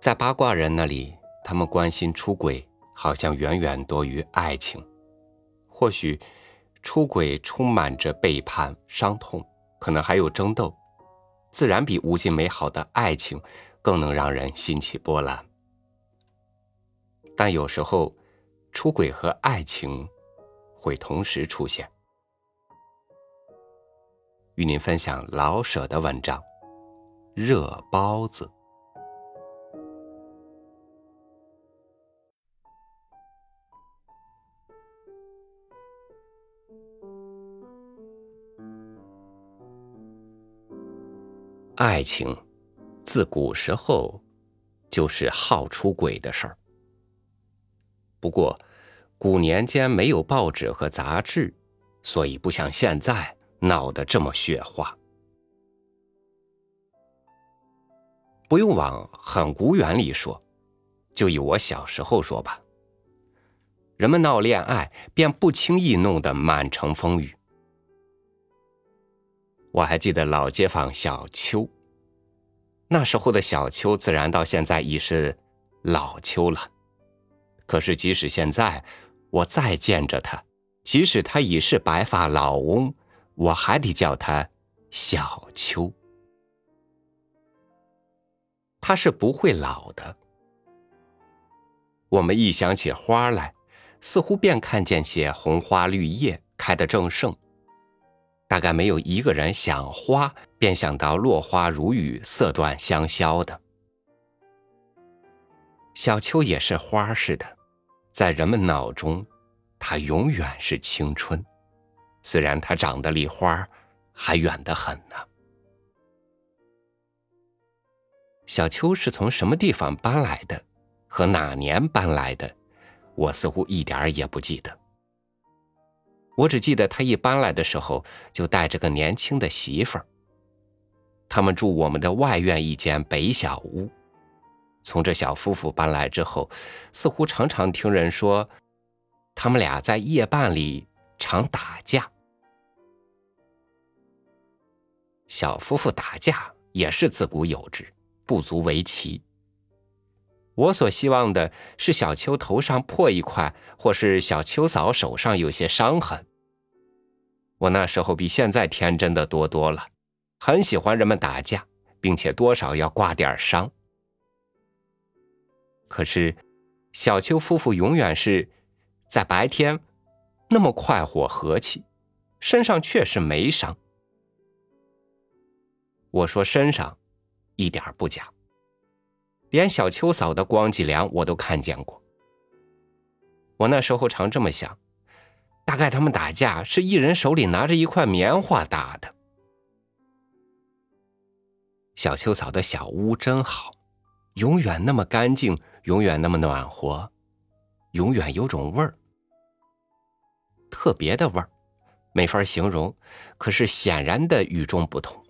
在八卦人那里，他们关心出轨好像远远多于爱情。或许出轨充满着背叛、伤痛，可能还有争斗，自然比无尽美好的爱情更能让人心起波澜。但有时候出轨和爱情会同时出现。与您分享老舍的文章《热包子》。爱情自古时候就是好出轨的事儿。不过古年间没有报纸和杂志，所以不像现在闹得这么血化。不用往很古远里说，就以我小时候说吧，人们闹恋爱便不轻易弄得满城风雨。我还记得老街坊小邱，那时候的小邱自然到现在已是老邱了，可是即使现在我再见着他，即使他已是白发老翁，我还得叫他小邱。他是不会老的。我们一想起花来，似乎便看见些红花绿叶开得正盛，大概没有一个人想花便想到落花如雨，色断香消的。小邱也是花似的，在人们脑中它永远是青春，虽然它长得离花还远得很呢。小邱是从什么地方搬来的，和哪年搬来的，我似乎一点也不记得。我只记得他一搬来的时候就带着个年轻的媳妇儿，他们住我们的外院一间北小屋。从这小夫妇搬来之后，似乎常常听人说他们俩在夜半里常打架。小夫妇打架也是自古有之，不足为奇。我所希望的是小邱头上破一块，或是小邱嫂手上有些伤痕。我那时候比现在天真的多多了，很喜欢人们打架，并且多少要挂点伤。可是小邱夫妇永远是在白天那么快活和气，身上确实没伤。我说身上一点不假，连小邱嫂的光脊梁我都看见过。我那时候常这么想，大概他们打架是一人手里拿着一块棉花打的。小邱嫂的小屋真好，永远那么干净，永远那么暖和，永远有种味儿，特别的味儿，没法形容，可是显然的与众不同。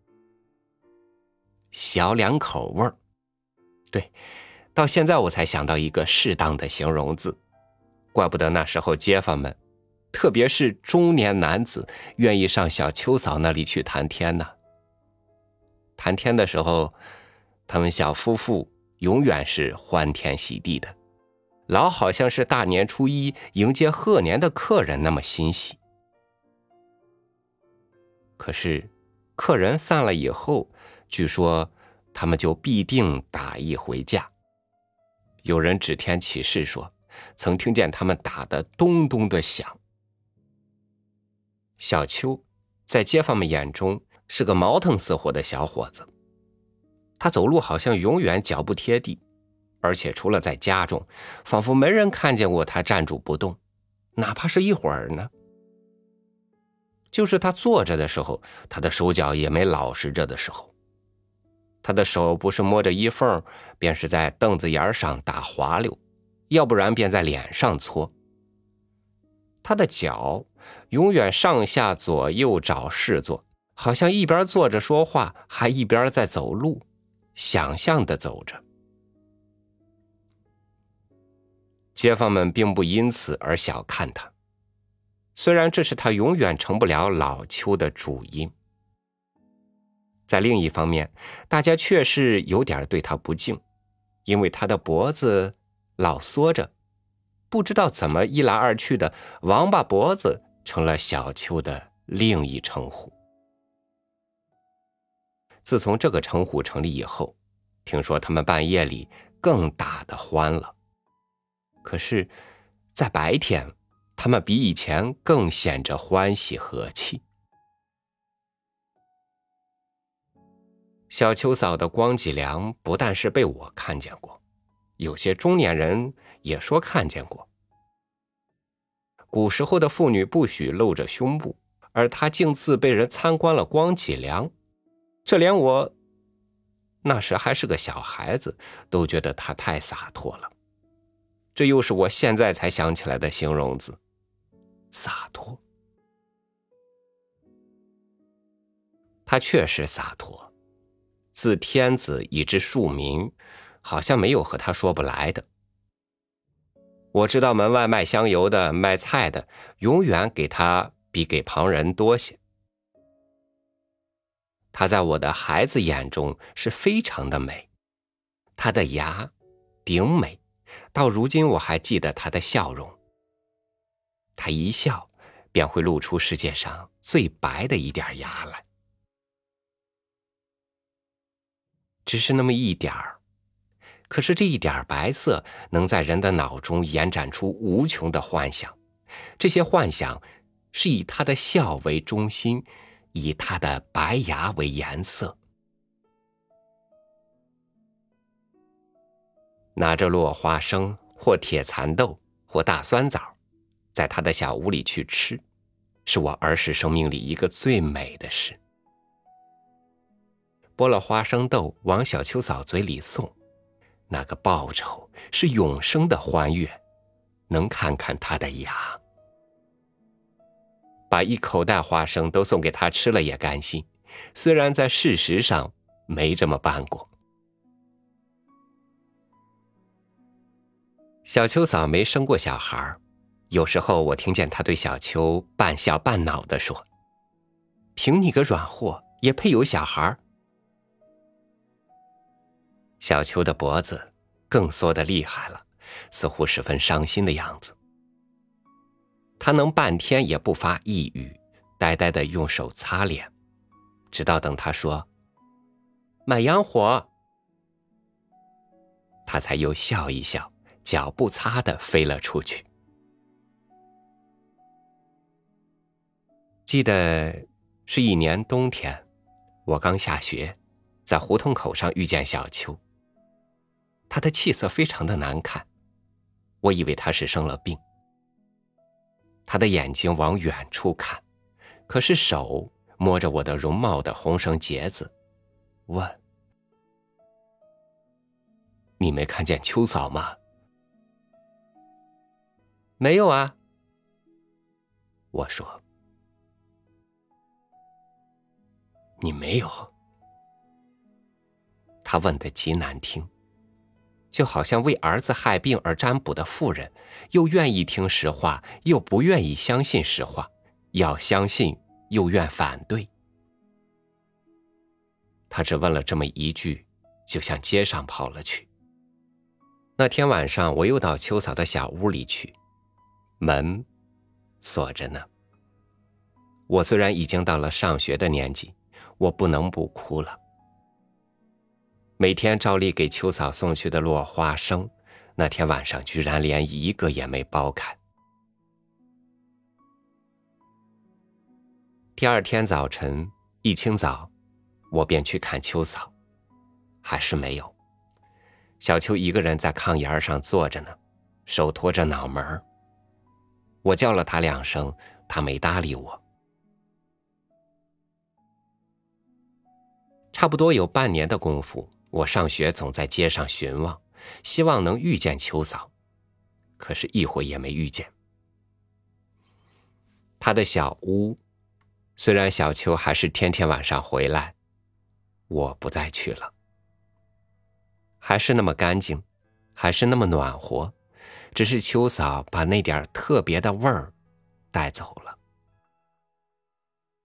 小两口味儿，对，到现在我才想到一个适当的形容字，怪不得那时候街坊们，特别是中年男子，愿意上小邱嫂那里去谈天呢。谈天的时候，他们小夫妇永远是欢天喜地的，老好像是大年初一迎接贺年的客人那么欣喜。可是客人散了以后，据说他们就必定打一回架。有人指天起誓说，曾听见他们打得咚咚的响。小邱在街坊们眼中是个毛腾似火的小伙子，他走路好像永远脚不贴地，而且除了在家中，仿佛没人看见过他站住不动，哪怕是一会儿呢。就是他坐着的时候，他的手脚也没老实着的时候。他的手不是摸着衣缝，便是在凳子沿上打滑溜，要不然便在脸上搓。他的脚永远上下左右找事做，好像一边坐着说话，还一边在走路，想象地走着。街坊们并不因此而小看他，虽然这是他永远成不了老邱的主因。在另一方面，大家确实有点对他不敬， 因为他的脖子老缩着，不知道怎么一来二去的，王八脖子成了小秋的另一称呼。自从这个称呼成立以后，听说他们半夜里更打得欢了。可是，在白天，他们比以前更显着欢喜和气。小秋嫂的光脊梁不但是被我看见过，有些中年人也说看见过。古时候的妇女不许露着胸部，而她竟自被人参观了光脊梁，这连我那时还是个小孩子都觉得她太洒脱了。这又是我现在才想起来的形容词，洒脱。她确实洒脱，自天子以至庶民，好像没有和她说不来的。我知道门外卖香油的、卖菜的，永远给她比给旁人多些。她在我的孩子眼中是非常的美，她的牙顶美，到如今我还记得她的笑容。她一笑，便会露出世界上最白的一点牙来。只是那么一点儿，可是这一点白色能在人的脑中延展出无穷的幻想，这些幻想是以他的笑为中心，以他的白牙为颜色。拿着落花生或铁蚕豆或大酸枣，在他的小屋里去吃，是我儿时生命里一个最美的事。剥了花生豆往小秋嫂嘴里送，那个报酬是永生的欢悦，能看看他的牙。把一口袋花生都送给他吃了也甘心，虽然在事实上没这么办过。小秋嫂没生过小孩，有时候我听见她对小秋半笑半恼地说：“凭你个软货，也配有小孩？”小秋的脖子更缩得厉害了，似乎十分伤心的样子。他能半天也不发一语，呆呆地用手擦脸，直到等他说买洋火，他才又笑一笑，脚不擦地飞了出去。记得是一年冬天，我刚下学，在胡同口上遇见小秋。他的气色非常的难看，我以为他是生了病。他的眼睛往远处看，可是手摸着我的绒帽的红绳结子，问：“你没看见秋嫂吗？”“没有啊。”我说。“你没有？”他问得极难听，就好像为儿子害病而占卜的妇人，又愿意听实话，又不愿意相信实话，要相信又愿反对。他只问了这么一句，就向街上跑了去。那天晚上，我又到秋嫂的小屋里去，门锁着呢。我虽然已经到了上学的年纪，我不能不哭了。每天照例给秋嫂送去的落花生，那天晚上居然连一个也没剥开。第二天早晨一清早，我便去看秋嫂，还是没有。小秋一个人在炕沿上坐着呢，手托着脑门。我叫了他2声，他没搭理我。差不多有半年的功夫，我上学总在街上寻望，希望能遇见秋嫂，可是一回也没遇见。他的小屋，虽然小秋还是天天晚上回来，我不再去了。还是那么干净，还是那么暖和，只是秋嫂把那点特别的味儿带走了。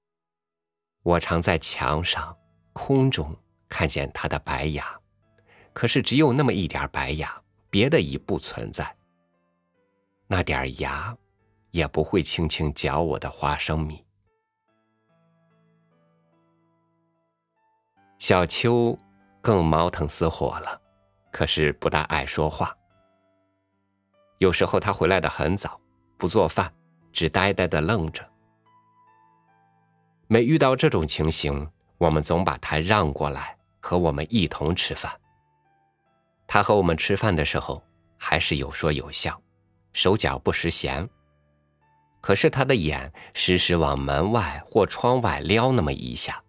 我常在墙上、空中看见她的白牙， 可是只有那么一点白牙，别的已不存在。那点牙也不会轻轻嚼我的花生米。小秋更毛腾死火了，可是不大爱说话。有时候他回来得很早，不做饭，只呆呆地愣着。每遇到这种情形，我们总把他让过来，和我们一同吃饭。他和我们吃饭的时候，还是有说有笑，手脚不时闲。可是他的眼时时往门外或窗外撩那么一下。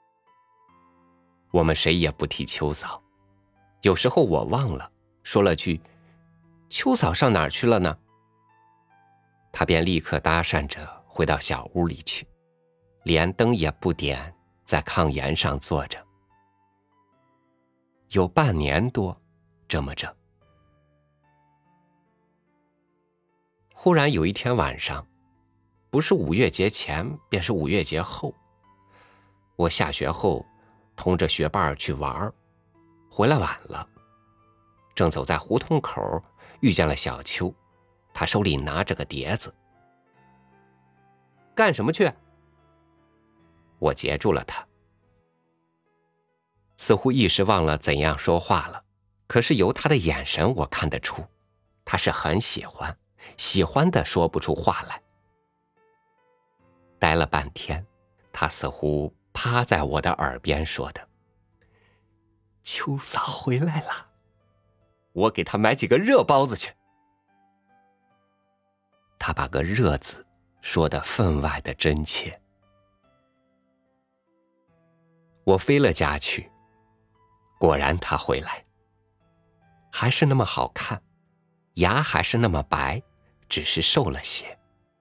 我们谁也不提秋嫂，有时候我忘了，说了句秋嫂上哪儿去了呢？他便立刻搭讪着回到小屋里去，连灯也不点，在炕沿上坐着。有半年多这么着。忽然有一天晚上，不是5月节前，便是5月节后，我下学后同着学伴去玩，回来晚了，正走在胡同口，遇见了小秋，他手里拿着个碟子。干什么去？我截住了他，似乎一时忘了怎样说话了，可是由他的眼神我看得出，他是很喜欢，喜欢的说不出话来。待了半天，他似乎趴在我的耳边说的：秋嫂回来了，我给他买几个热包子去。他把个热字说得分外的真切。我飞了家去，果然他回来，还是那么好看，牙还是那么白，只是瘦了些。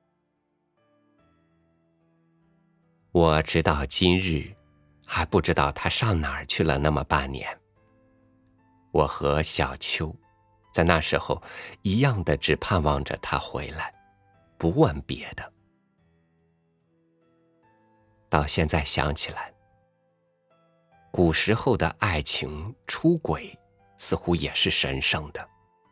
我直到今日还不知道他上哪儿去了那么半年。我和小秋在那时候一样的，只盼望着他回来，不问别的。到现在想起来，古时候的爱情出轨似乎也是神圣的，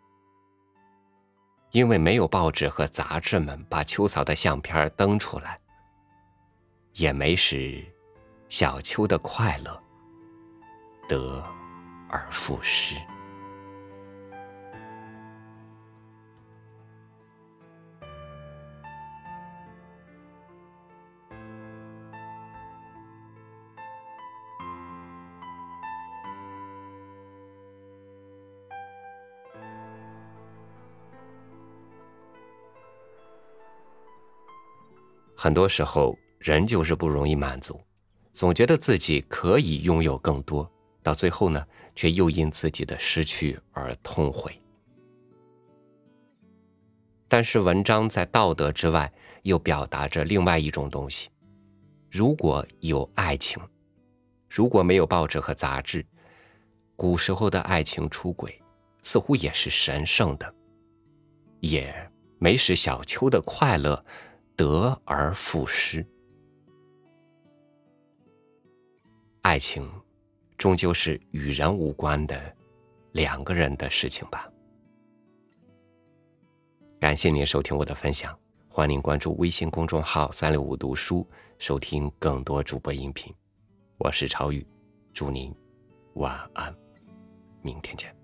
因为没有报纸和杂志们把秋嫂的相片登出来，也没使小秋的快乐得而复失。很多时候人就是不容易满足，总觉得自己可以拥有更多，到最后呢，却又因自己的失去而痛悔。但是文章在道德之外又表达着另外一种东西。如果有爱情，如果没有报纸和杂志，古时候的爱情出轨似乎也是神圣的，也没使小秋的快乐得而复失。爱情终究是与人无关的两个人的事情吧。感谢您收听我的分享，欢迎您关注微信公众号365读书，收听更多主播音频。我是超宇，祝您晚安，明天见。